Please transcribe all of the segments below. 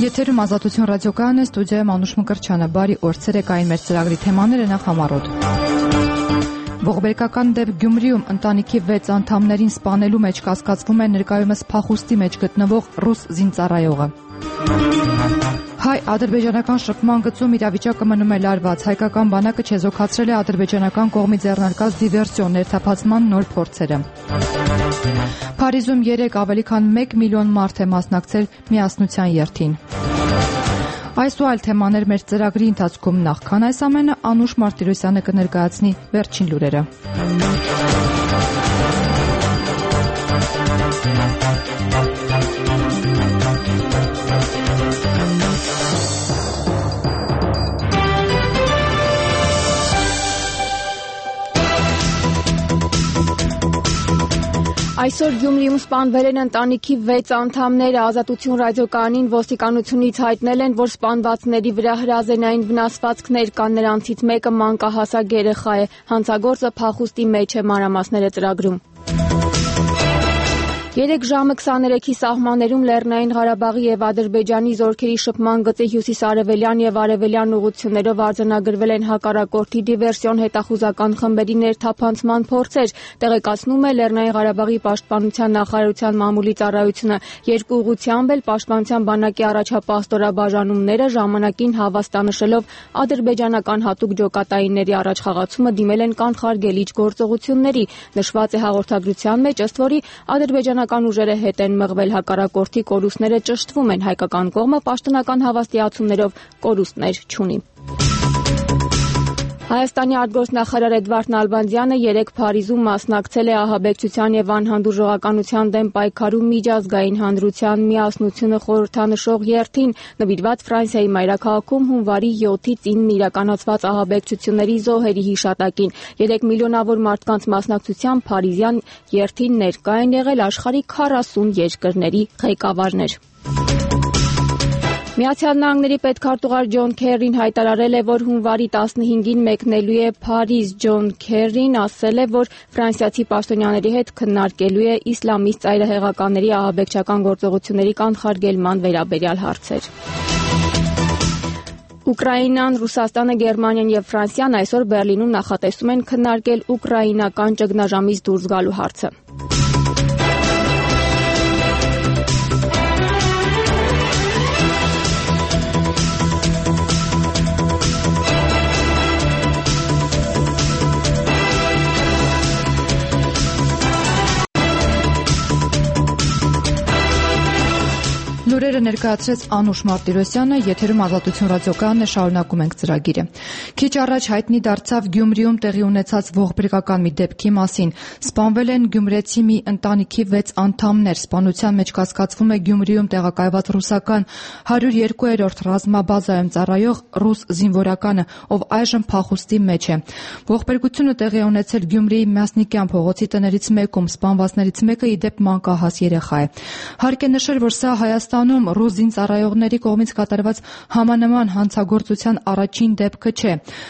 Եթերում Ազատություն ռադիոկայանն է, ստուդիայում Անուշ Մկրտչյանը։ Բարի օր, ցերեկային մեր ծրագրի թեմաները նախ համառոտ։ Ողբերգական դեպք Գյումրիում ընտանիքի 6 անդամներին սպանելու մեջ կասկածվում է ներկայումս փախուստի մեջ գտնվող ռուս զինծառայողը։ Հայ-ադրբեջանական շփման գծում իրավիճակը մնում է լարված։ Հայկական բանակը չեզոքացրել է ադրբեջանական կողմի ձեռնարկած դիվերսիոն ներթափանցման նոր փորձերը։ Փարիզում 3 ավելի քան 1 միլիոն մարդ է մասնակցել միասնության երթին։ Այս ու այլ թեմաներ մեր ծրագրի ընթացքում, նախքան այս ամենը Անուշ Մարտիրոսյանը կներկայացնի վերջին լուրերը։ Այսօր Գյումրիում սպանվել են ընտանիքի 6 անդամները։ Ազատություն ռադիոկայանին ոստիկանությունից հայտնել են, որ սպանվածների վրա հրազենային վնասվածքներ կան, նրանցից մեկը մանկահասակ երեխա է։ Հանցագործը փախուստի մեջ է, մանրամասները ծրագրում։ 3 ժամը 23-ի սահմաններում Լեռնային Ղարաբաղի եւ Ադրբեջանի զորքերի շփման գծի հյուսիսարևելյան եւ արևելյան ուղղություններով արձանագրվել են հակառակորդի դիվերսիոն հետախուզական խմբերի ներթափանցման փորձեր, տեղեկացնում է Լեռնային Ղարաբաղի պաշտպանության նախարարության մամուլի ծառայությունը։ Երկու ուղղությամբ էլ պաշտպանության բանակի առաջապատстоրաբաժանումները ժամանակին հավաստանշելով ադրբեջանական հատուկ ջոկատայինների առաջխաղացումը դիմել են կանխարգելիչ գործողությունների։ Նշված է հաղորդագրության մեջ, ըստ որի ադրբեջանական ուժերը հետ են մղվել, հակառակորդի կորուստները ճշտվում են, հայկական կողմը պաշտոնական հավաստիացումներով կորուստներ չունի։ Հայաստանի արտգործնախարար Էդվարդ Նալբանդյանը 3 Փարիզում մասնակցել է ահաբեկչության եւ անհանդուրժողականության դեմ պայքարում միջազգային հանրության միասնությունը խորհրդանշող երթին, նվիրված Ֆրանսիայի մայրաքաղաքում հունվարի 7-ից 9 իրականացված ահաբեկչությունների զոհերի հիշատակին։ 3 միլիոնավոր մարդկանց մասնակցությամբ Փարիզյան երթին ներկա են եղել աշխարհի 40 երկրների ղեկավարներ։ Միացյալ Նահանգների պետքարտուղար Ջոն Քերին հայտարարել է, որ հունվարի 15-ին մեկնելու է Փարիզ։ Ջոն Քերին ասել է, որ ֆրանսիացի պաշտոնյաների հետ քննարկելու է իսլամիստ ծայրահեղականների ահաբեկչական գործողությունների կանխարգելման վերաբերյալ հարցեր։ Ուկրաինան, Ռուսաստանը, Գերմանիան եւ Ֆրանսիան այսօր Բերլինում նախատեսում են քննարկել ուկրաինական ճգնաժամից դուրս գալու հարցը։ Լուրերը ներկայացրեց Անուշ Մարտիրոսյանը, եթերում Ազատություն ռադիոկայանն է, շարունակում ենք ծրագիրը։ Քիչ առաջ հայտնի դարձավ Գյումրիում տեղի ունեցած ողբերգական մի դեպքի մասին։ Սպանվել են գյումրեցի մի ընտանիքի 6 անդամներ։ Սպանության մեջ կասկածվում է Գյումրիում տեղակայված ռուսական 102-րդ ռազմաբազայում ծառայող ռուս զինվորականը, ով այժմ փախուստի մեջ է։ Ողբերգությունը տեղի է ունեցել Գյումրիի Մասնիկյան փողոցի տներից մեկում։ Սպանվածներից մեկը ի դեպ մանկահաս երեխա է։ Հարկ է նշել, որ սա Հայաստանում ռուս զինծառայողների կողմից կատարված համանման հանցագործության առաջին դեպքը չէ։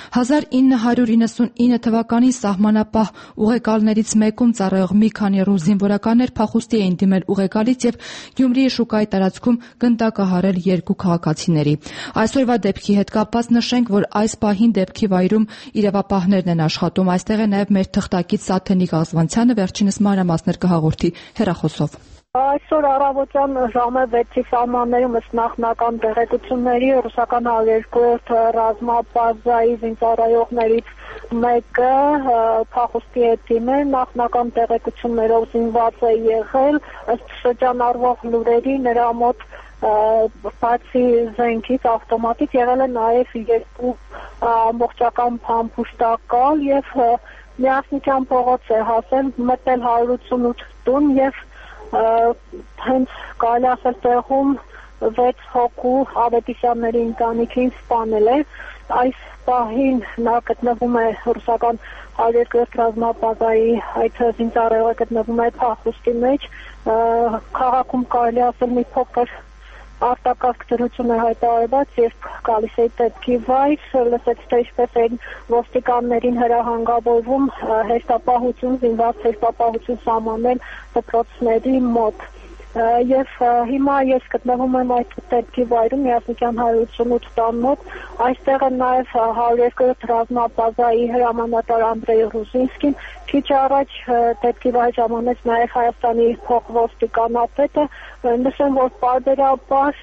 1999 թվականին սահմանապահ ուղեկալներից մեկում ծառայող մի քանի ռուս զինվորականներ փախուստի էին դիմել ուղեկալից եւ Գյումրիի շուկայի տարածքում գնդակահարել 2 քաղաքացիների։ Այսօրվա դեպքի հետ կապված նշենք, որ այս պահին դեպքի վայրում իրավապահներն են աշխատում։ Այստեղ է նաեւ մեր թղթակից Սաթենիկ Աղզվանցյանը, վերջինս մանրամասներ կհաղորդի հեռախոսով։ Այսօր առավոտյան ժամը 6-ի սահմաններում ըստ նախնական տեղեկությունների ռուսական 102-րդ ռազմաբազայի զինծառայողներից մեկը փախուստի է դիմել, նախնական տեղեկություններով զինված է եղել, ըստ շրջանառվող լուրերի նրա մոտ բացի զենքից ավտոմատից եղել է նաև 2 ամբողջական փամփուշտակալ եւ միասնության փողոց է հասել, մտել 188 տուն եւ հենց կարելի ասել տեղում 6 հոգու Ավետիսյանների ընտանիքին սպանել է։ Այս պահին նա գտնվում է ռուսական 102-րդ ռազմաբազայի, այդ զինծառայողը գտնվում է փախուստի մեջ։ Քաղաքում կարելի ասել մի փոքր արտակարգ դրություն է հայտարարված, երբ գալիս է դեպքի վայր, լսեց թե ինչպես են ոստիկաններին հրահանգավորվում հերթապահություն, զինված հերթապահություն սահմանել դպրոցների մոտ։ Եվ հիմա ես գտնվում եմ այդ դեպքի վայրում Միասնության 188 տան մոտ, այստեղ է նաև 102 ռազմաբազայի հրամանատար Անդրեյ Ռուզինսկին, քիչ առաջ դեպքի վայր ժամանեց նաև Հայաստանի փոխոստիկանապետը, նշեմ, որ պարբերաբար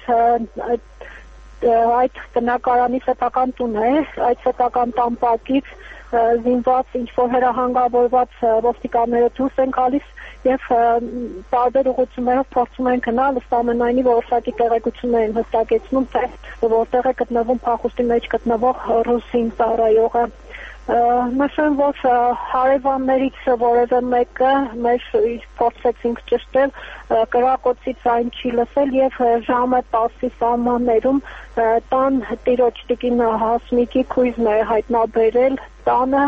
այդ բնակարանի պետական տուն է, այդ պետական տան պատից զինված ինչ-որ հրահանգավորված ոստիկանները դուրս են գալիս եւ տարբեր ուղղություններով փորձում են գնալ, ըստ ամենայնի որոշակի տեղեկություններ են հստակեցնում, թե որտեղ է գտնվում փախուստի մեջ գտնվող ռուսին ծառայողը։ Նշեմ, որ հարևաններից որևէ մեկը մեր փորձեցինք ճշտել, կրակոցից այն չի լսել եւ ժամը 10-ի սահմաններում տան տիրոջ տիկին Հասմիկի քույրն է հայտնաբերել տանը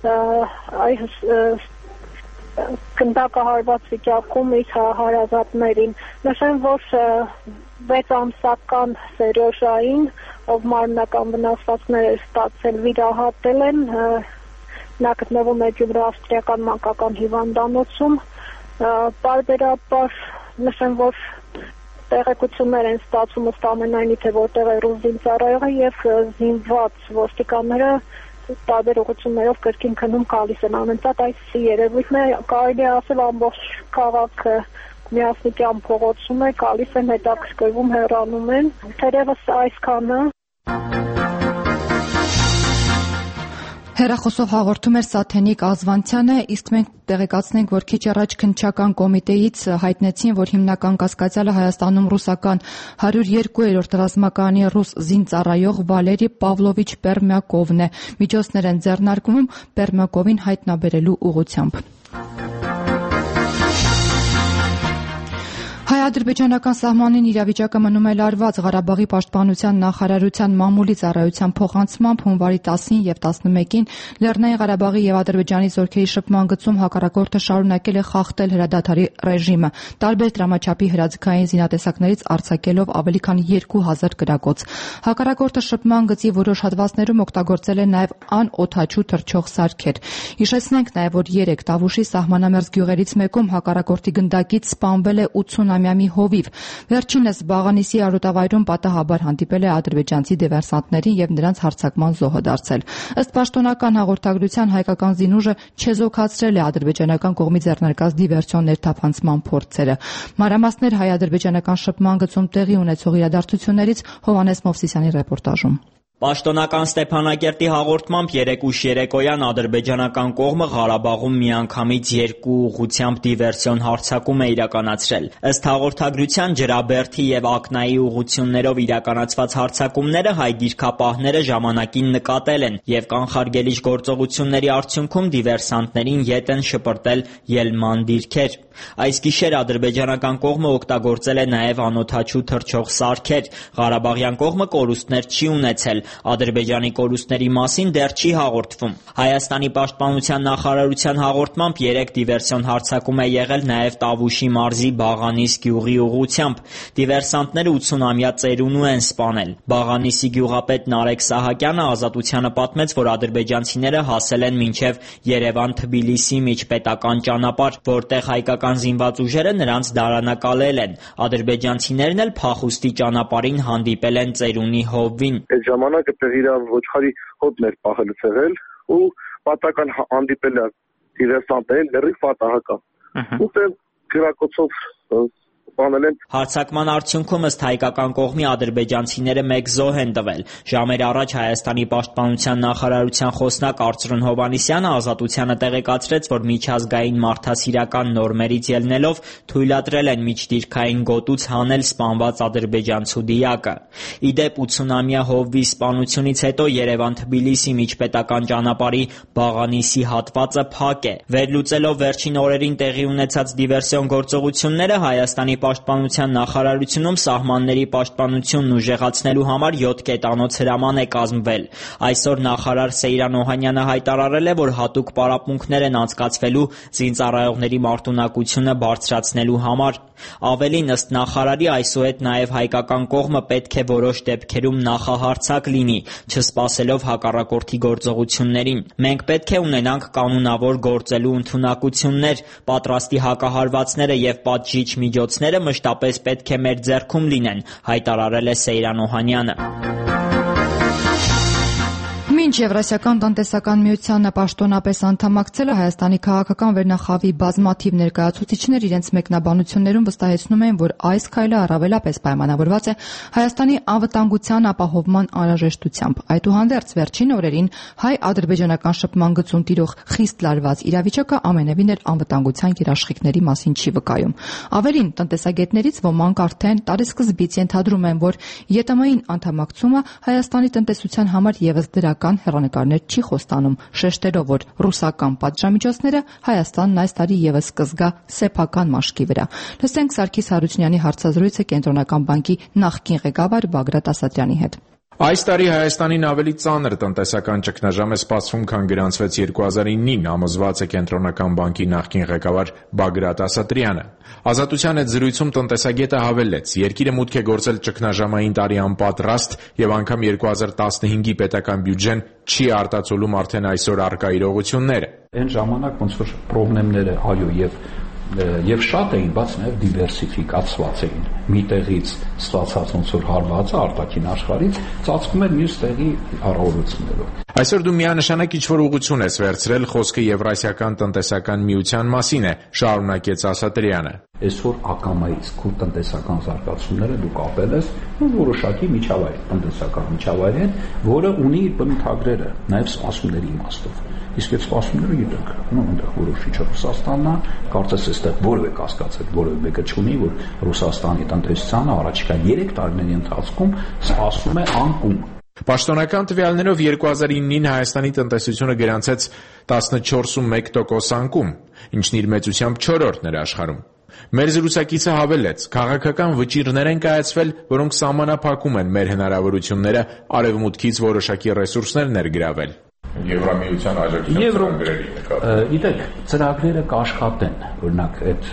գնդակահարված վիճակում իր հարազատներին։ Նշեմ, որ 6 ամսական Սերոժային, ով մարմնական վնասվածքներ էր ստացել, վիրահատել են, նա գտնվում է Գյումրի ավստրիական մանկական հիվանդանոցում, պարբերաբար նշեմ, որ տեղեկություններ են ստացվում ըստ ամենայնի, թե որտեղ է ռուզին ծառայողը եւ զինված ոստիկանները տարբեր ուղղություններով կրկին քնում գալիս են անընդհատ այս երևույթն է, կարելի է ասել ամբողջ քաղաքը միասնության փողոցում է, գալիս են, հետաքրքրվում, հեռանում են, թերևս այսքանը։ Հեռախոսով հաղորդում էր Սաթենիկ Ազվանցյանը, իսկ մենք տեղեկացնենք, որ քիչ առաջ քննչական կոմիտեից հայտնեցին, որ հիմնական կասկածյալը Հայաստանում ռուսական 102-րդ ռազմակայանի ռուս զինծառայող Վալերի Պավլովիչ Պերմյակովն է։ Միջոցներ են ձեռնարկվում Պերմյակովին հայտնաբերելու ուղղությամբ։ Հայ-ադրբեջանական սահմանին իրավիճակը մնում է լարված։ Ղարաբաղի պաշտպանության նախարարության մամուլի ծառայության փոխանցմամբ հունվարի 10-ին եւ 11-ին Լեռնային Ղարաբաղի եւ Ադրբեջանի զորքերի շփման գծում հակառակորդը շարունակել է խախտել հրադադարի ռեժիմը, տարբեր դրամաչափի հրաձգային զինատեսակներից արձակելով ավելի քան 2000 կրակոց։ Հակառակորդը շփման գծի որոշ հատվածներում օգտագործել է նաեւ անօդաչու թռչող սարքեր։ Հիշեցնենք նաեւ, որ 3 Տավուշի սահմանամերձ գյուղերից մեկում հակառակորդի գնդակից սպանվել է 80-ամյա մի հովիվ։ Վերջինս Բաղանիսի արոտավայրում պատահաբար հանդիպել է ադրբեջանցի դիվերսանտներին եւ նրանց հարձակման զոհը դարձել։ Ըստ պաշտոնական հաղորդագրության հայկական զինուժը չեզոքացրել է ադրբեջանական կողմի ձեռնարկած դիվերսիոն ներթափանցման փորձերը։ Մանրամասներ հայ-ադրբեջանական շփման գծում տեղի ունեցող իրադարձություններից Հովհաննես Մովսիսյանի ռեպորտաժում։ Պաշտոնական Ստեփանակերտի հաղորդմամբ երեկույթ երեկոյան ադրբեջանական կողմը Ղարաբաղում միանգամից 2 ուղղությամբ դիվերսիոն հարձակում է իրականացրել։ Ըստ հաղորդագրության Ջրաբերդի եւ Ակնայի ուղղություններով իրականացված հարձակումները հայ դիրքապահները ժամանակին նկատել են եւ կանխարգելիչ գործողությունների արդյունքում դիվերսանտներին ետ են շպրտել ելման դիրքեր։ Այս գիշեր ադրբեջանական կողմը օգտագործել է նաեւ անօդաչու թռչող սարքեր։ Ղարաբաղյան կողմը կորուստներ չի ունեցել։ Ադրբեջանի կորուստների մասին դեռ չի հաղորդվում։ Հայաստանի պաշտպանության նախարարության հաղորդմամբ 3 դիվերսիոն հարձակում է եղել նաև Տավուշի մարզի Բաղանիս գյուղի ուղղությամբ։ Դիվերսանտները 80-ամյա ծերունու են սպանել։ Բաղանիսի գյուղապետ Նարեկ Սահակյանը Ազատությանը պատմեց, որ ադրբեջանցիները հասել են մինչև Երևան-Թբիլիսի միջպետական ճանապարհ, որտեղ հայկական զինված ուժերը նրանց դարանակալել են։ Ադրբեջանցիներն էլ փախուստի ճանապարհին հանդիպել են ծերունի հովվին։ Ժամանակը տեղի ոչխարի հոտներ պահելուց եղել ու պատական հանդիպել է դիվերսանտներին լրիվ պատահական։ Ու գրակոծով սպանել են։ Հարձակման արդյունքում ըստ հայկական կողմի ադրբեջանցիները 1 զոհ են տվել։ Ժամեր առաջ Հայաստանի պաշտպանության նախարարության խոսնակ Արծրուն Հովհաննիսյանը Ազատությանը տեղեկացրեց, որ միջազգային մարդասիրական նորմերից ելնելով թույլատրել են միջդիրքային գոտուց հանել սպանված ադրբեջանցու դիակը։ Իդեպ 80-ամյա հովվի սպանությունից հետո Երևան-Թբիլիսի միջպետական ճանապարհի Բաղանիսի հատվածը փակ է։ Վերլուծելով վերջին օրերին տեղի ունեցած դիվերսիոն գործողությունները Հայաստանի պաշտպանության նախարարությունում սահմանների պաշտպանությունն ուժեղացնելու համար 7 կետանոց հրաման է կազմվել։ Այսօր նախարար Սեյրան Օհանյանը հայտարարել է, որ հատուկ պարապմունքներ են անցկացվելու զինծառայողների մարտունակությունը բարձրացնելու համար։ Ավելին, ըստ նախարարի, այսուհետ նաև հայկական կողմը պետք է որոշ դեպքերում նախահարձակ լինի, չսպասելով հակառակորդի գործողություններին։ Մենք պետք է ունենանք կանոնավոր գործելու ընդունակություններ, պատրաստի հակահարվածները եւ պատժիչ միջոցներ իրավունքները մշտապես պետք է մեր ձեռքում լինեն, հայտարարել է Սեյրան Օհանյանը։ Մինչ Եվրասիական տնտեսական միությանը պաշտոնապես անդամակցելը Հայաստանի քաղաքական վերնախավի բազմաթիվ ներկայացուցիչներ իրենց մեկնաբանություններում վստահեցնում են, որ այս քայլը առավելապես պայմանավորված է Հայաստանի անվտանգության ապահովման անհրաժեշտությամբ։ Այդուհանդերձ վերջին օրերին հայ-ադրբեջանական շփման գծում տիրող խիստ լարված իրավիճակը ամենևին էլ անվտանգության երաշխիքների մասին չի վկայում։ Ավելին, տնտեսագետներից ոմանք արդեն տարեսկզբից ենթադրում են, որ ԵՏՄ-ին անդամակցումը Հայաստանի տնտեսության համար ևս դրական հեռանկարներ չի խոստանում, շեշտելով, որ ռուսական պատժամիջոցները Հայաստանն այս տարի ևս կզգա սեփական մաշկի վրա։ Լսենք Սարգիս Հարությունյանի հարցազրույցը Կենտրոնական բանկի նախկին ղեկավար Բագրատ Ասատրյանի հետ։ Այս տարի Հայաստանին ավելի ծանր տնտեսական ճգնաժամ է սպասվում, քան գրանցվեց 2009-ին, համոզված է Կենտրոնական բանկի նախկին ղեկավար Բագրատ Ասատրյանը։ Ազատության հետ զրույցում տնտեսագետը հավելեց. երկիրը մուտք է գործել ճգնաժամային տարի անպատրաստ եւ անգամ 2015-ի պետական բյուջեն չի արտացոլում արդեն այսօր առկա իրողությունները։ Այն ժամանակ ոնց որ խնդիրները, այո, եւ շատ էին, բայց նաեւ դիվերսիֆիկացված էին։ Միտեղից ստացած ոնց որ հարվածը արտաքին աշխարհից ծածկում էր մյուս տեղի առավելություններով։ Այսօր դու միանշանակ ինչ-որ ուղղություն ես վերցրել, խոսքը Եվրասիական տնտեսական միության մասին է, շարունակեց Ասատրյանը։ Այսօր ակամայից քո տնտեսական զարգացումները դու կապել ես որոշակի միջավայր, տնտեսական միջավայր հետ, որը ունի իր բնութագրերը, նաեւ սպասումների իմաստով։ Իսկ այդ սպասումները գիտեք, այնտեղ որոշիչը Ռուսաստանն է, կարծես այստեղ որևէ կասկածել, որևէ մեկը չունի, որ Ռուսաստանի տնտեսությանը առաջիկա 3 տարիների ընթացքում սպասում է անկում։ Պաշտոնական տվյալներով 2009-ին Հայաստանի տնտեսությունը գրանցեց 14.1% անկում, ինչն իր մեծությամբ 4-րդն էր աշխարհում։ Մեր զրուցակիցը հավելեց. քաղաքական վճիռներ են կայացվել, որոնք սահմանափակում են մեր հնարավորությունները արևմուտքից որոշակի ռեսուրսներ ներգրավել։ Եվրամիության աջակցության ծրագրերի նկատմամբ։ Գիտեք, ծրագրերը կաշխատեն, օրինակ այդ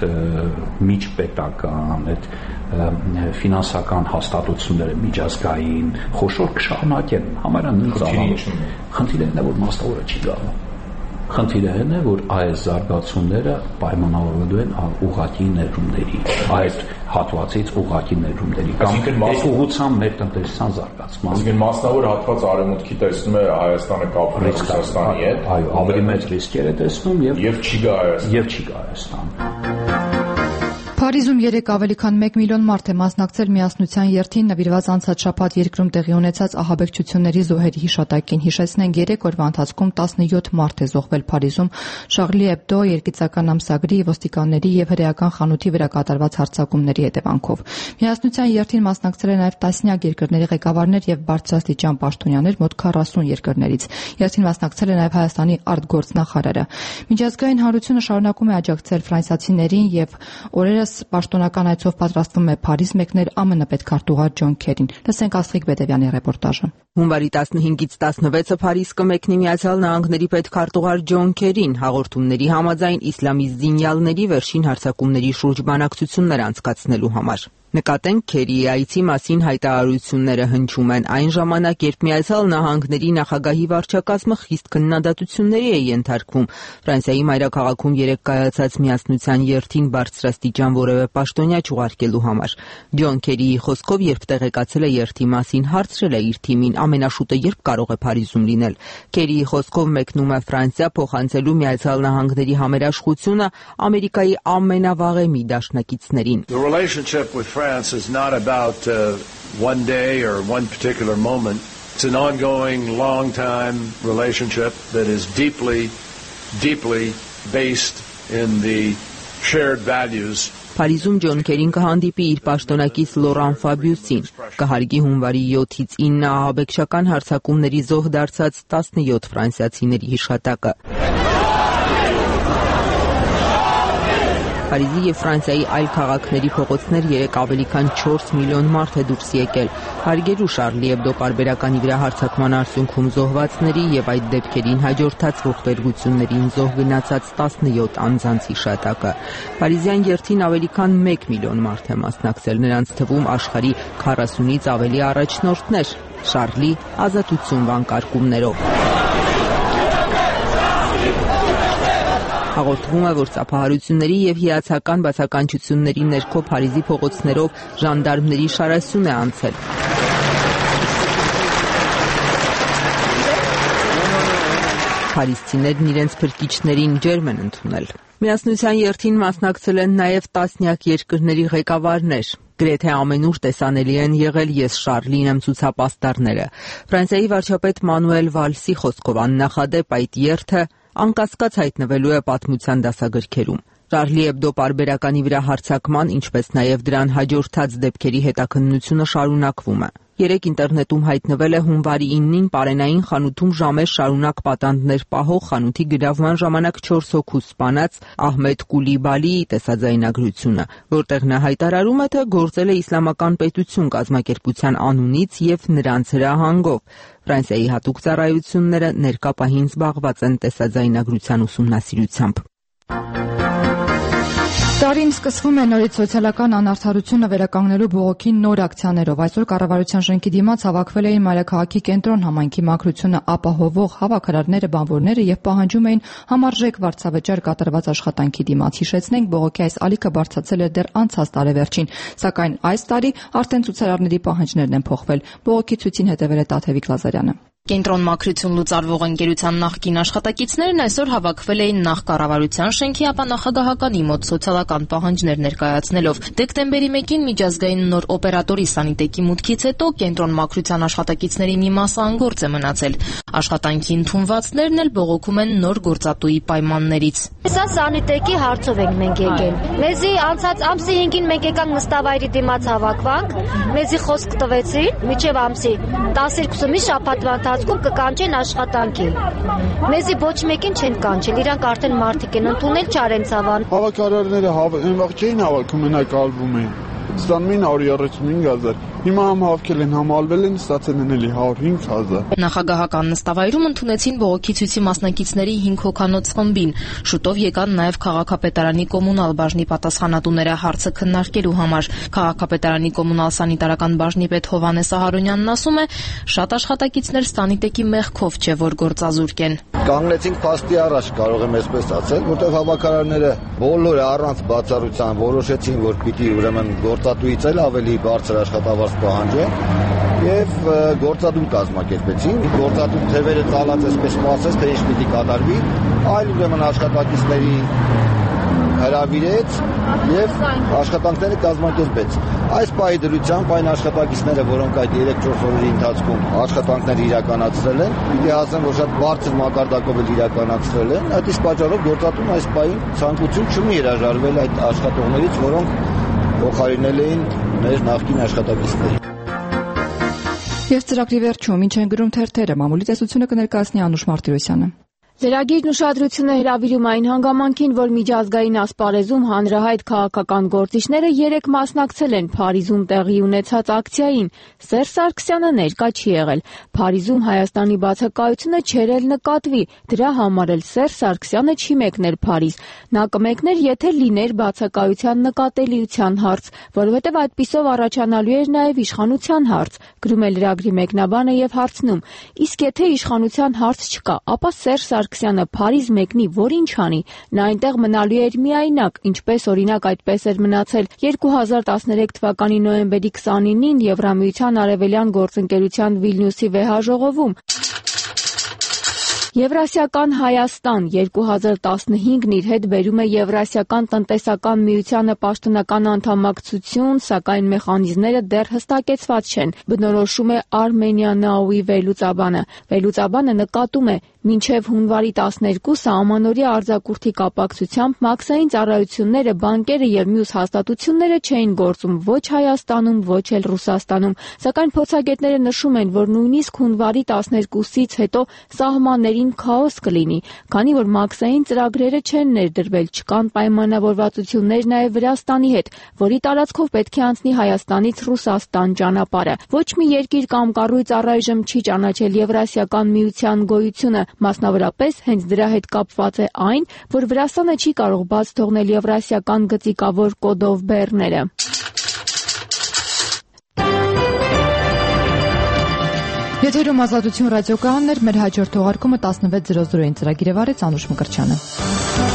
միջպետական, այդ ֆինանսական հաստատությունները միջազգային խոշոր կշարունակեն, համարյա նույն ծավալով։ Խնդիրը այն է, որ մասնավորը չի գալու։ Խնդիրը այն է, որ այս զարգացումները պայմանավորվելու են ուղղակի ներդրումների, այդ հատվածից ուղղակի ներդրումների կամ ուղղությամբ մեր տնտեսության զարգացման։ Այսինքն մասնավոր հատված արևմուտքի տեսնում է Հայաստանը կապում Ռուսաստանի հետ։ Այո, ավելի մեծ ռիսկեր է տեսնում եւ չի գա Հայաստան։ Եվ չի գա Հայաստան։ Փարիզում 3 ավելի քան 1 միլիոն մարդ է մասնակցել Միասնության երթին նվիրված անցած շաբաթ երկրում տեղի ունեցած ահաբեկչությունների զոհերի հիշատակին։ Հիշեցնենք 3 օրվա ընթացքում 17 մարդ է զոհվել Փարիզում Շարլի Էբդո երկիծական ամսագրի, ոստիկանների եւ հրեական խանութի վրա կատարված հարձակումների հետևանքով։ Միասնության երթին մասնակցել են նաեւ տասնյակ երկրների ղեկավարներ եւ բարձրաստիճան պաշտոնյաներ մոտ 40 երկրներից։ Երթին մասնակցել է նաեւ Հայաստանի արտգործնախարարը։ Միջազգային հանրությունը շարունակում է աջակցել ֆրանսիացիներին եւ օրերս պաշտոնական այցով պատրաստվում է Փարիզ մեկնել ԱՄՆ պետքարտուղար Ջոն Քերին։ Լսենք Աստղիկ Բեդևյանի ռեպորտաժը։ Հունվարի 15-ից 16-ը Փարիզ կմեկնի Միացյալ Նահանգների պետքարտուղար Ջոն Քերին, հաղորդումների համաձայն իսլամիստ զինյալների վերջին հարձակումների շուրջ բանակցություններ անցկացնելու համար։ Նկատենք Քերիի այցի մասին հայտարարությունները հնչում են այն ժամանակ, երբ Միացյալ Նահանգների նախագահի վարչակազմը խիստ քննադատությունների է ենթարկվում Ֆրանսիայի մայրաքաղաքում երեկ կայացած Միասնության երթին բարձրաստիճան որևէ պաշտոնյա չուղարկելու համար։ Ջոն Քերիի խոսքով, երբ տեղեկացել է երթի մասին, հարցրել է իր թիմին ամենաշուտը երբ կարող է Փարիզում լինել։ Քերիի խոսքով մեկնում է Ֆրանսիա փոխանցելու Միացյալ Նահանգների համերաշխությունը Ամերիկայի ամենավաղեմի դաշնակիցներին։ France is not about one day or one particular moment. It's an ongoing, long-time relationship that is deeply based in the shared values. Փարիզում Ջոն Քերին կհանդիպի իր պաշտոնակից Լորան Ֆաբիուսին, կհարգի հունվարի 7-ից 9 ահաբեկչական հարձակումների զոհ դարձած 17 ֆրանսիացիների հիշատակը։ Փարիզի եւ Ֆրանսիայի այլ քաղաքների փողոցներ երեք ավելի քան 4 միլիոն մարդ է դուրս եկել հարգելու Շարլի Էբդո պարբերականի վրա հարձակման արդյունքում զոհվածների եւ այդ դեպքերին հաջորդած ողբերգություններին զոհ գնացած 17 անձանց հիշատակը։ Փարիզյան երթին ավելի քան 1 միլիոն մարդ է մասնակցել, նրանց թվում աշխարհի 40-ից ավելի առաջնորդներ Շարլի ազատություն վանկարկումներով։ Հաղորդվում է, որ ծափահարությունների եւ հիացական բացականչությունների ներքո Փարիզի փողոցներով ժանդարմների շարասյուն է անցել։ Փարիզցիներն իրենց փրկիչներին ջերմ են ընդունել։ Միասնության երթին մասնակցել են նաև տասնյակ երկրների ղեկավարներ։ Գրեթե ամենուր տեսանելի են եղել «Ես Շարլին եմ» ցուցապաստառները։ Ֆրանսիայի վարչապետ Մանուել Վալսի խոսքով աննախադեպ այդ երթը անկասկած հայտնվելու է պատմության դասագրքերում։ Շարլի Էբդո պարբերականի վրա հարձակման, ինչպես նաև դրան հաջորդած դեպքերի հետաքննությունը շարունակվում է։ Երեկ ինտերնետում հայտնվել է հունվարի 9-ին Պարենային խանութում ժամեր շարունակ պատանդներ պահող խանութի գրավման ժամանակ 4 հոգու սպանած Ահմեդ Կուլիբալիի տեսաձայնագրությունը, որտեղ նա հայտարարում է, թե գործել է Իսլամական պետություն կազմակերպության անունից եւ նրանց հրահանգով։ Ֆրանսիայի հատուկ ծառայությունները ներկա պահին զբաղված են տեսաձայնագրության ուսումնասիրությամբ։ Տարին սկսվում է նորից սոցիալական անարդարությունը վերականգնելու բողոքի նոր ակցիաներով։ Այսօր կառավարության շենքի դիմաց հավաքվել էին մայրաքաղաքի կենտրոն համայնքի մաքրությունը ապահովող հավաքարարները, բանվորները եւ պահանջում էին համարժեք վարձավճար կատարված աշխատանքի դիմաց։ Հիշեցնենք, բողոքի այս ալիքը բարձրացել էր դեռ անցած տարեվերջին, սակայն այս տարի արդեն ցուցարարների պահանջներն են փոխվել։ Բողոքի ցույցին հետևել է Տաթևիկ Լազարյանը։ Կենտրոն մաքրություն լուծարվող ընկերության նախկին աշխատակիցներն այսօր հավաքվել էին նախ կառավարության շենքի, ապա նախագահականի մոտ սոցիալական պահանջներ ներկայացնելով։ Դեկտեմբերի 1-ին միջազգային նոր օպերատորի Սանիտեկի մուտքից հետո կենտրոն մաքրության աշխատակիցների մի մասը անգործ է մնացել։ Աշխատանքի ընդունվածներն էլ բողոքում են նոր գործատուի պայմաններից։ Սա Սանիտեկի հարցով ենք մենք եկել։ Մեզի անցած ամսի 5-ին մենք եկանք նստավայրի դիմաց հավաքվանք, մեզի խոսք տվեցին, մինչև ամսի 12-ի շաբաթվա կկանչեն աշխատանքի։ Մեզի ոչ մեկին չեն կանչել, իրանք արդեն մարդիկ են ընդունել չարեն ցավան։ Հավաքարարները այն վաղ չէին հավաքում, մենակ ալվում էին։ Ստանում 135,000։ Հիմա համ հավաքել են, համալվել են, ստացել են էլի 105,000։ Նախագահական նստավայրում ընդունեցին բողոքի ցույցի մասնակիցների 5 հոգանոց խմբին։ Շուտով եկան նաև քաղաքապետարանի կոմունալ բաժնի պատասխանատուները հարցը քննարկելու համար։ Քաղաքապետարանի կոմունալ սանիտարական բաժնի պետ Հովհաննես Ահարոնյանն ասում է, շատ աշխատակիցներ Սանիտեկի մեղքով չէ, որ գործազուրկ են։ Կանգնեցինք փաստի առաջ, կարող եմ այսպես ասել, որտեղ հավաքարարները բոլորը առանց բացառության որոշեցին, որ պիտի ուրեմն գործատուից էլ ավելի բարձր աշխատավարձ պահանջեն եւ գործադում կազմակերպեցին։ Գործադու թևերը ծալած այսպես ասես, թե ինչ պիտի կատարվի, այլ ուրեմն աշխատակիցների հրավիրեց եւ աշխատանքները կազմակերպեց։ Այս պահի դրությամբ այն աշխատակիցները, որոնք այդ 3-4 օրերի ընթացքում աշխատանքներ իրականացրել են, պիտի ասեմ, որ շատ բարձր մակարդակով էլ իրականացրել են, այդ իսկ պատճառով գործատուն այս պահին ցանկություն չունի հրաժարվել այդ աշխատողներից, որոնք փոխարինել էին մեր նախկին աշխատակիցներին։ Եվ ծրագրի վերջում ինչ են գրում թերթերը, մամուլի տեսությունը կներկայացնի Անուշ Մարտիրոսյանը։ Ծրագիրն ուշադրությունը հրավիրում այն հանգամանքին, որ միջազգային ասպարեզում հանրահայտ քաղաքական գործիչները երեկ մասնակցել են Փարիզում տեղի ունեցած ակցիային։ Սերժ Սարգսյանը ներկա չի եղել։ Փարիզում Հայաստանի բացակայությունը չէր էլ նկատվի, դրա համար էլ Սերժ Սարգսյանը չի մեկներ Փարիզ։ Նա կմեկներ, եթե լիներ բացակայության նկատելիության հարց, որովհետև այդպիսով առաջանալու էր նաև իշխանության հարց, գրում է լրագրի մեկնաբանը եւ հարցնում. իսկ եթե իշխանության հարց չկա, ապա Սերժ Սարգսյանը Փարիզ մեկնի, որ ինչ անի, նա այնտեղ մնալու էր միայնակ, ինչպես օրինակ այդպես էր մնացել 2013 թվականի նոյեմբերի 29-ին Եվրամիության Արևելյան գործընկերության Վիլնյուսի վեհաժողովում։ Եվրասիական Հայաստան 2015-ն իր հետ բերում է Եվրասիական տնտեսական միությանը պաշտոնական անդամակցություն, սակայն մեխանիզմները դեռ հստակեցված չեն, բնորոշում է Armenia Now-ի վերլուծաբանը։ Վերլուծաբանը նկատում է, մինչև հունվարի 12-ը ամանորյա արձակուրդի կապակցությամբ մաքսային ծառայությունները, բանկերը եւ մյուս հաստատությունները չէին գործում ոչ Հայաստանում, ոչ էլ Ռուսաստանում, սակայն փորձագետները նշում են, որ նույնիսկ հունվարի 12-ից հետո սահմաններին քաոս կլինի, քանի որ մաքսային ծրագրերը չեն ներդրվել, չկան պայմանավորվածություններ նաև Վրաստանի հետ, որի տարածքով պետք է անցնի Հայաստանից Ռուսաստան ճանապարհը։ Ոչ մի երկիր կամ կառույց առայժմ չի ճանաչել Եվրասիական միության գոյությունը, մասնավորապես հենց դրա հետ կապված է այն, որ Վրաստանը չի կարող բաց թողնել Եվրասիական գծիկավոր կոդով բեռները։ Եթերում Ազատություն ռադիոկայանն էր, մեր հաջորդ թողարկումը 16:00-ին ծրագիրը վարեց Անուշ Մկրտչյանը։